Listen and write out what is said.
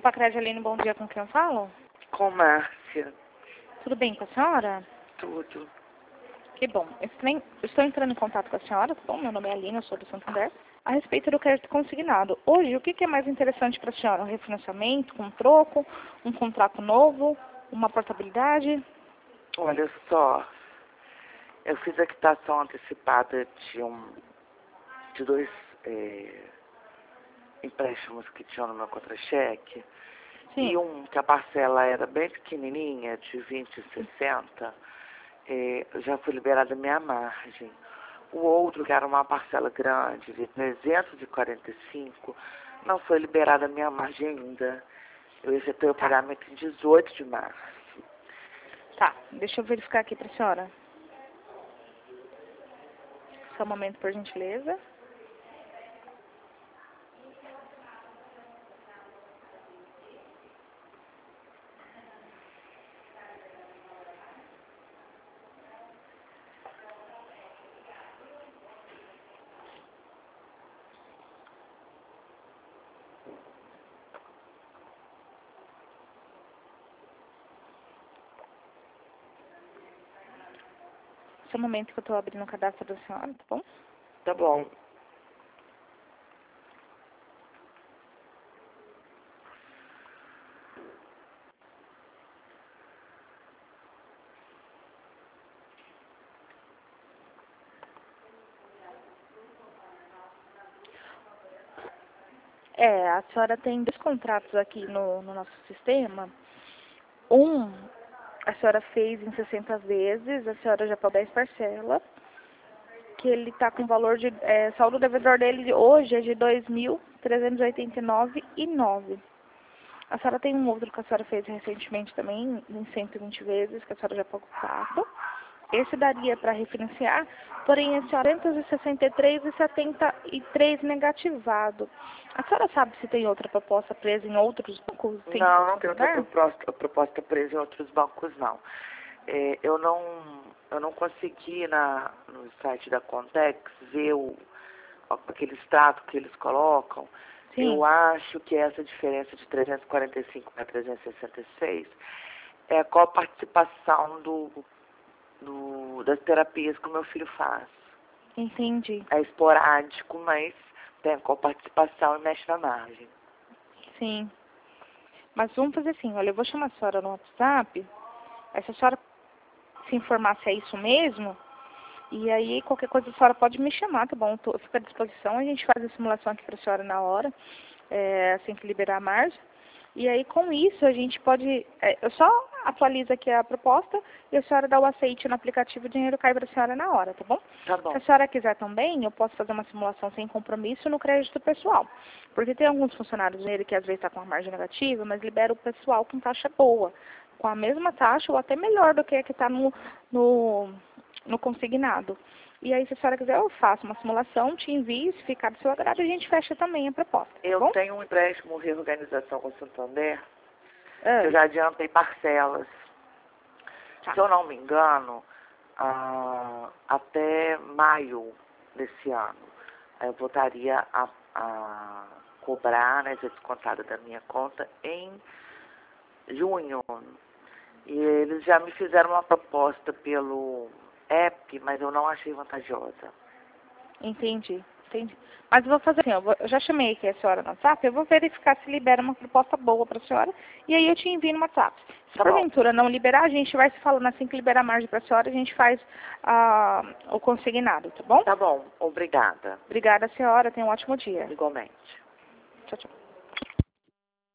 Copacred, Aline, bom dia, com quem eu falo? Com Márcia. Tudo bem com a senhora? Tudo. Que bom. Estou entrando em contato com a senhora, tá bom? Meu nome é Aline, eu sou do Santander. A respeito do crédito consignado. Hoje, o que é mais interessante para a senhora? Um refinanciamento com troco, um contrato novo, uma portabilidade? Olha só, eu fiz a quitação antecipada de dois empréstimos que tinham no meu contra-cheque. Sim. E um que a parcela era bem pequenininha, de 20 e 60, já foi liberada a minha margem. O outro, que era uma parcela grande, de 345, não foi liberada a minha margem ainda. Eu efetuei o pagamento em 18 de março. Tá, deixa eu verificar aqui para a senhora. Só um momento, por gentileza. Só um momento que eu estou abrindo o cadastro da senhora, tá bom? Tá bom. A senhora tem dois contratos aqui no nosso sistema. A senhora fez em 60 vezes, a senhora já pagou 10 parcelas, que ele está com valor de... saldo devedor dele hoje é de R$ 2.389,09. A senhora tem um outro que a senhora fez recentemente também, em 120 vezes, que a senhora já pagou 4. Esse daria para refinanciar, porém esse é R$ 463,73 negativado. A senhora sabe se tem outra proposta presa em outros bancos? Não, não tem outra proposta presa em outros bancos, não. Eu não consegui no site da Contex ver aquele extrato que eles colocam. Sim. Eu acho que essa diferença de 345 para 366 é a coparticipação das terapias que o meu filho faz. Entendi. É esporádico, mas tem a coparticipação e mexe na margem. Sim. Mas vamos fazer assim, olha, eu vou chamar a senhora no WhatsApp, aí se a senhora se informar se é isso mesmo, e aí qualquer coisa a senhora pode me chamar, tá bom? Eu fico à disposição, a gente faz a simulação aqui para a senhora na hora, assim que liberar a margem. E aí com isso a gente pode, eu só atualizo aqui a proposta e a senhora dá o aceite no aplicativo, o dinheiro cai para a senhora na hora, tá bom? Tá bom. Se a senhora quiser também, eu posso fazer uma simulação sem compromisso no crédito pessoal. Porque tem alguns funcionários dele que às vezes está com a margem negativa, mas libera o pessoal com taxa boa, com a mesma taxa ou até melhor do que a que está no consignado. E aí, se a senhora quiser, eu faço uma simulação, te envio, se ficar do seu agrado, a gente fecha também a proposta, tá Eu bom? tenho um empréstimo reorganização com o Santander, que eu já adiantei parcelas. Tá. Se eu não me engano, até maio desse ano, eu voltaria a cobrar, né, ser descontada da minha conta em junho. E eles já me fizeram uma proposta pelo app, mas eu não achei vantajosa. Entendi. Mas eu vou fazer assim, eu já chamei aqui a senhora no WhatsApp, eu vou verificar se libera uma proposta boa para a senhora, e aí eu te envio no WhatsApp. Se Tá bom. porventura não liberar, a gente vai se falando assim que liberar a margem para a senhora, a gente faz o consignado, tá bom? Tá bom, obrigada. Obrigada, senhora, tenha um ótimo dia. Igualmente. Tchau, tchau.